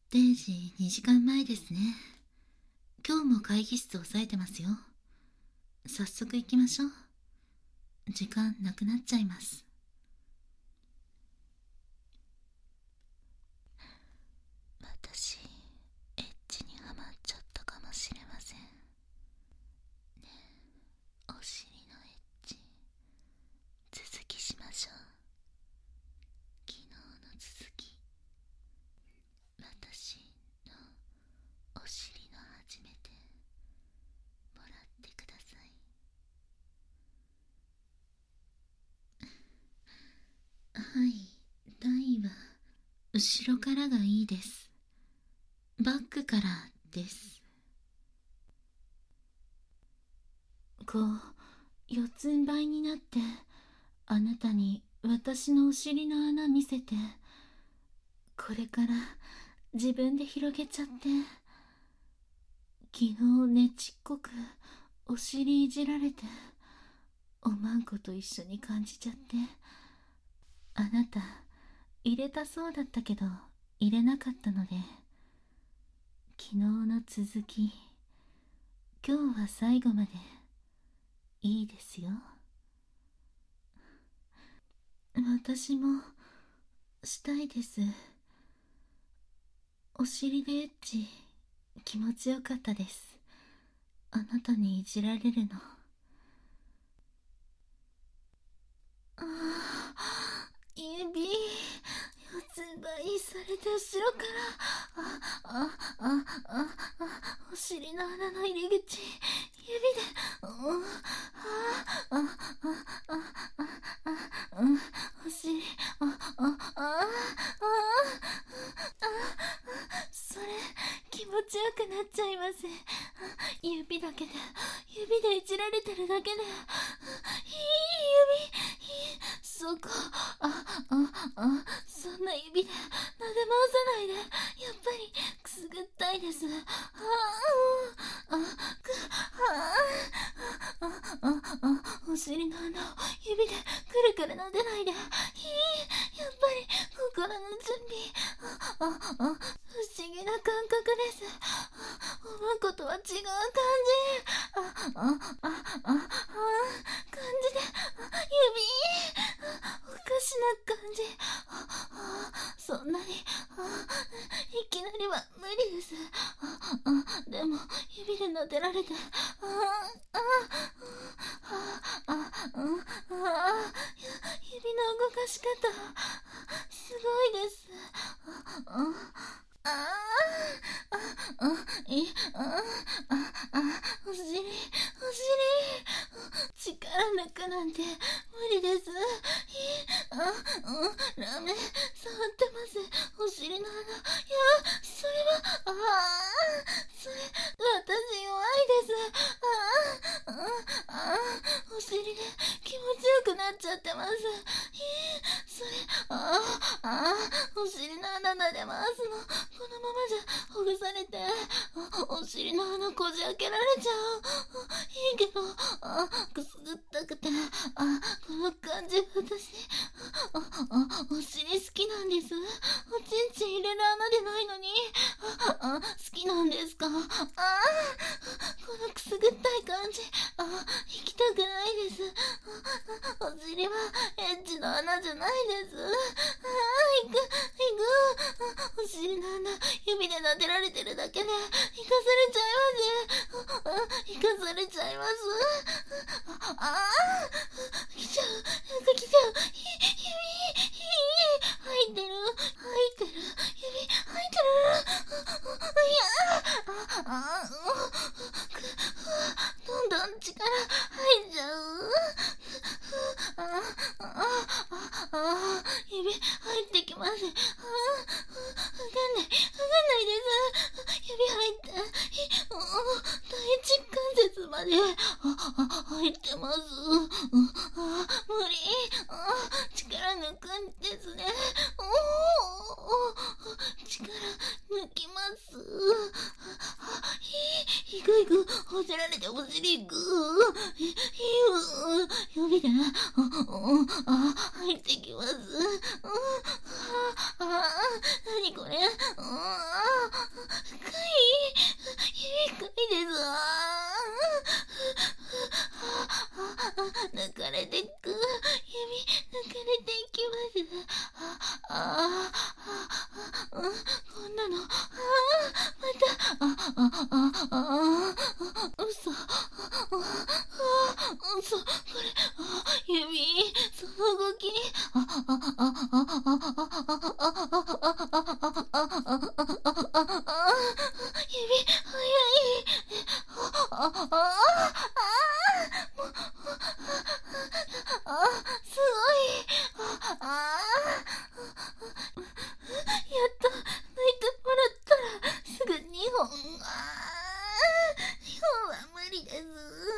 0時2時間前ですね。今日も会議室を押さえてますよ。早速行きましょう。時間なくなっちゃいます。私、エッチにはまっちゃったかもしれません。ねえ、お尻のエッチ、続きしましょう。昨日の続き。私のお尻の初めてもらってください。はい、台は後ろからがいいです。バックからです。こう四つん這いになってあなたに私のお尻の穴見せて、これから自分で広げちゃって、昨日ねちっこくお尻いじられておまんこと一緒に感じちゃって、あなた入れたそうだったけど入れなかったので、昨日の続き今日は最後までいいですよ。私もしたいです。お尻でエッチ気持ちよかったです。あなたにいじられるの。指四つん這いされて後ろからお尻の穴の入り口指でお尻それ気持ちよくなっちゃいます。指だけで指でいじられてるだけでいい指そこそんな指で撫で回さないで。やっぱりくすぐったいです。お尻の穴を指でくるくる撫でないで。やっぱり心の準備不思議な感覚です。おまんことは違う感じで指おかしな感じ。そんなにいきなりは無理です。でも指で撫でられて指の動かし方すごいです。お尻力抜くなんて無理です。ラメ触ってます。お尻の穴。いや、それはそれ私弱いです。お尻で気持ちよくなっちゃってます。それお尻の穴撫で回すのこのままじゃほぐされてお尻の穴こじ開けられちゃう。いいけどくすぐったくてこの感じ私お尻好きなんです。おちんちん入れる穴でないのに好きなんですか。このくすぐったい感じ行きたくないです。お尻はエッチの穴じゃないです。行くお尻の穴指で撫でられてるだけで生かされちゃいます。来ちゃう指入ってる指入ってる。いやどんどん力入っちゃう。指入ってきます。わかんないです。指入って第一関節まで入ってます。無理。力抜くんですね。力抜きます。いくいくほじられてお尻ぐ指で入ってきます。何これ深い。指深いです。抜かれてく。指抜かれていきます。こんなの、嘘。嘘。これ、指、その動き。指、早い。すごい。やっと抜いてもらったらすぐ2本。2本は無理です。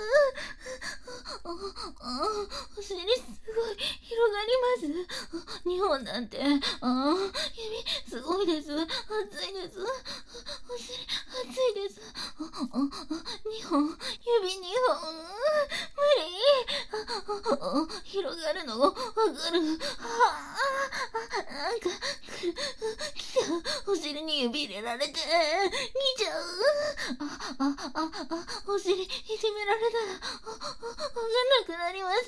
お尻すごい広がります。2本なんて。指すごいです。熱いです。お尻熱いです。2本、指2本。無理。広がるのわかる。なんか来ちゃう。お尻に指入れられて来ちゃう。お尻いじめられたらわかんなくなります。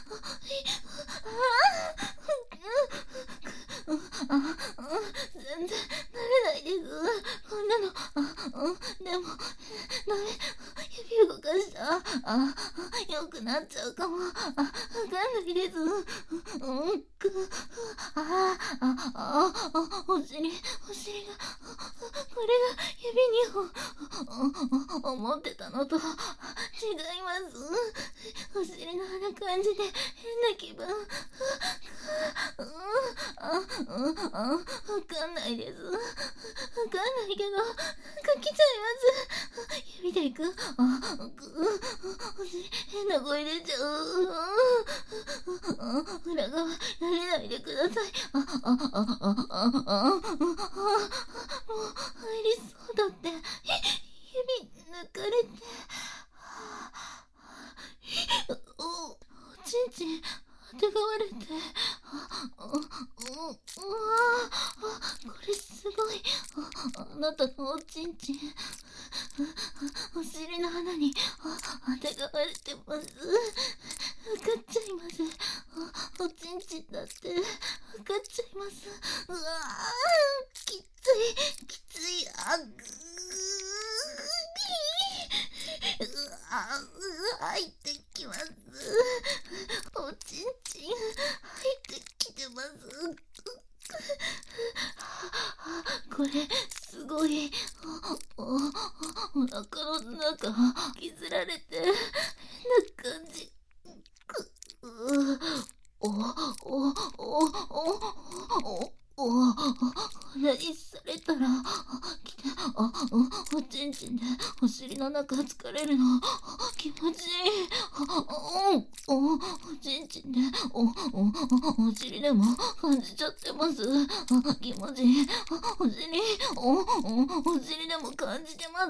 全然慣れないです。こんなの。でもダメ。指動かした。良くなっちゃうかも。わかんないです。お尻が、これが指2本。思ってたのと違います。お尻のあの感じで変な気分。わかんないです。わかんないけど、なんか来ちゃいます。指でいく。お尻変な声出ちゃう。裏側慣れないでください。もう入りそうだって。指抜かれて。おちんちんあてがわれて。これすごい。あなたのおちんちん。お尻の穴にあてがわれてます。分かっちゃいます。おちんちんだって分かっちゃいます。きついきつい。入ってきます。おちんちん入ってきてます。これすごい。お腹の中削られて変な感じ。こんなにされたら来て。おちんちんでお尻の中疲れるの気持ちいい。おちんちんでお尻でも感じちゃってます。気持ちいい。お尻でも感じてます。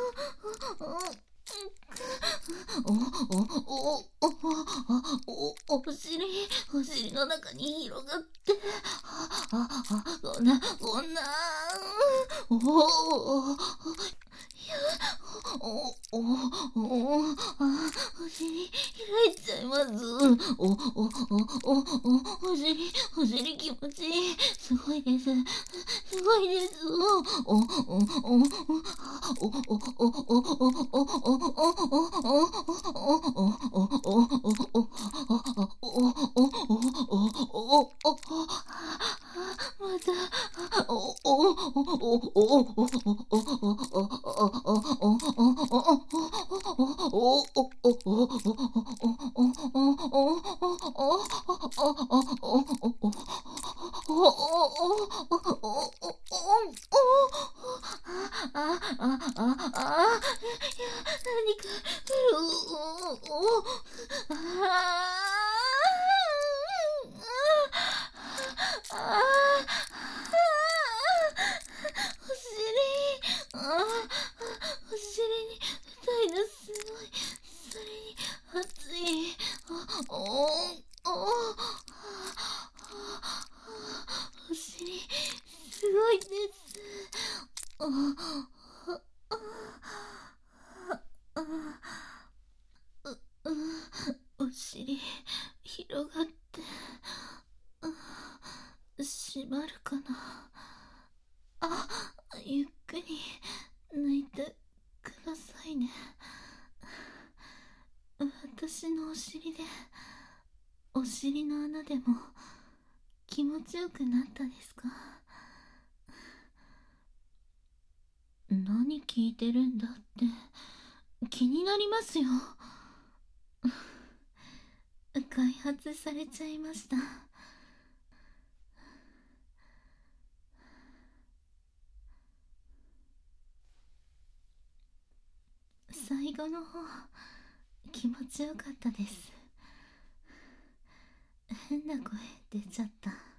お尻の中に広がって。こんな。お尻開いちゃいます。お尻気持ちいい。すごいです。すごいです。また。何かお尻に痛いのすごい。それに熱い。お尻すごいです。 お尻広がって閉まるかな。ゆっくり抜いてくださいね。私のお尻でお尻の穴でも気持ちよくなったですか？何聞いてるんだって気になりますよ。開発されちゃいました。最後の方気持ちよかったです。変な声出ちゃった。